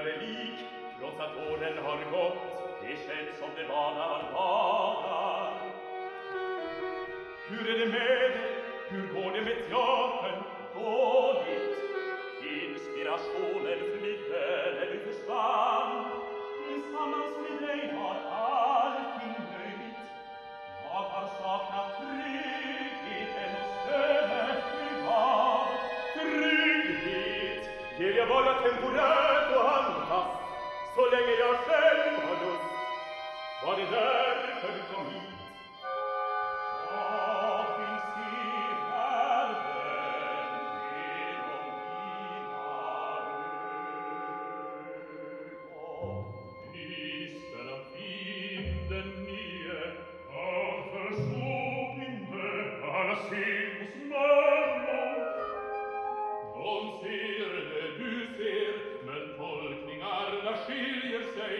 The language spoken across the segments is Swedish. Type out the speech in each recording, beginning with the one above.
förtvivlade lik, trots att åren har gått, det känns som det var dagar. Hur är det med dig? Hur går det med teatern? Dåligt. Inspirationen flydde när du försvann. Tillsammans med dig var allting möjligt. Jag har saknat tryggheten och stödet du gav. Trygghet ger jag bara temporärt och handfast, så länge jag själv har lust. Var det därför du kom hit? Jag vill se världen genom dina ögon. Nyster av vinden nye, varför så blinde alla ser hos människor? De ser det du ser, men tolkningarna skiljer sig.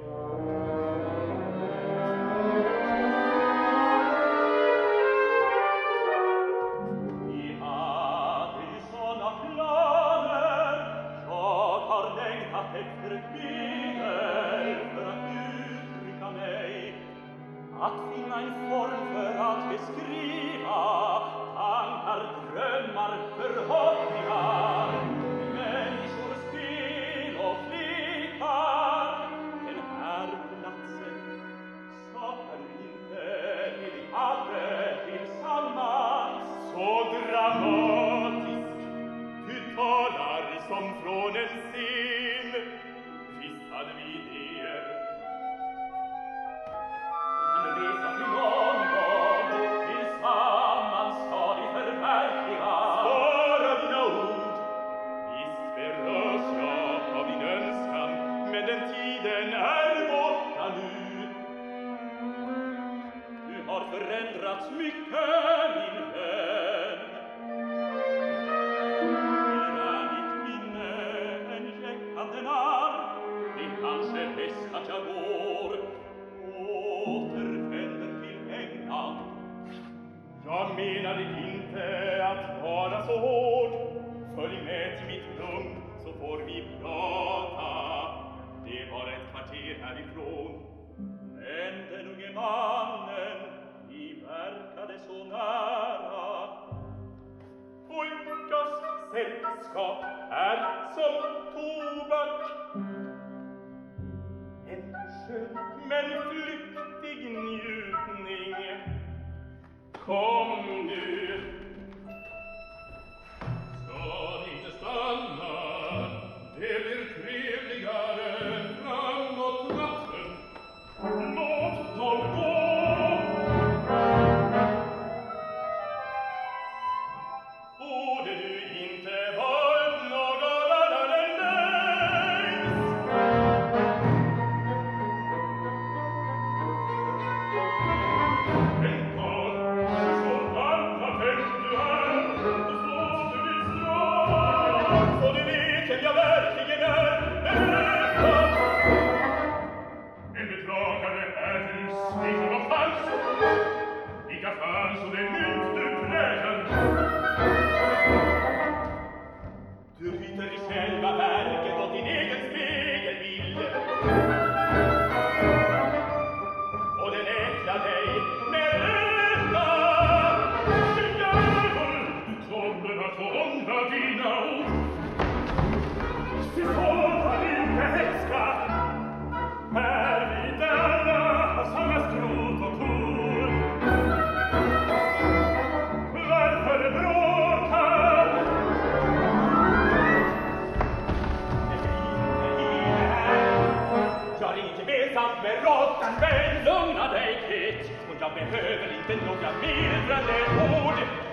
Vi hade ju såna planer. Jag har längtat efter ett medel för att uttrycka mig, att finna en form för att beskriva tankar, drömmar, förhoppningar, människors spel och flikar. Den här platsen saknar du inte, när vi hade tillsammans. Så dramatisk, du talar som från en scen. Visst hade vi idéer. Vi kan resa till London, tillsammans ska vi förverkliga. Spara dina ord. Visst berörs jag av din önskan, men den tiden är borta nu. Du har förändrats mycket, min vän. Eller är ditt minne en jäckande narr? Det är kanske bäst att jag går, återvänder till England. Jag menade inte att vara så hård. Följ med till mitt rum så får vi prata. Det var ett kvarter härifrån. Men den unge mannen, vi verkade så nära. Pojkars sällskap är som tobak. En skön men flyktig njutning. Kom nu. Ska ni inte stanna? Det blir trevligare framåt natten. Låt dem gå. Borde du inte varit någon annan än dig? En karl så alla tänk du är, och så du vill slå, så du vet vem jag verkligen är. En bedragare är du, lika vad falskt, lika falskt och det mynt du präglar. Du byter i själva verket åt din egen spegelbild, och den äcklar dig med rätta. Djävul, du kommer att få ångra dina ord. Se så vad du älskar. Är vi där av samma skrot och korn? Varför bråkar? Jag är inte gemensamt med råttan, men lugna dig, Kit. Och jag behöver inte några medlande ord.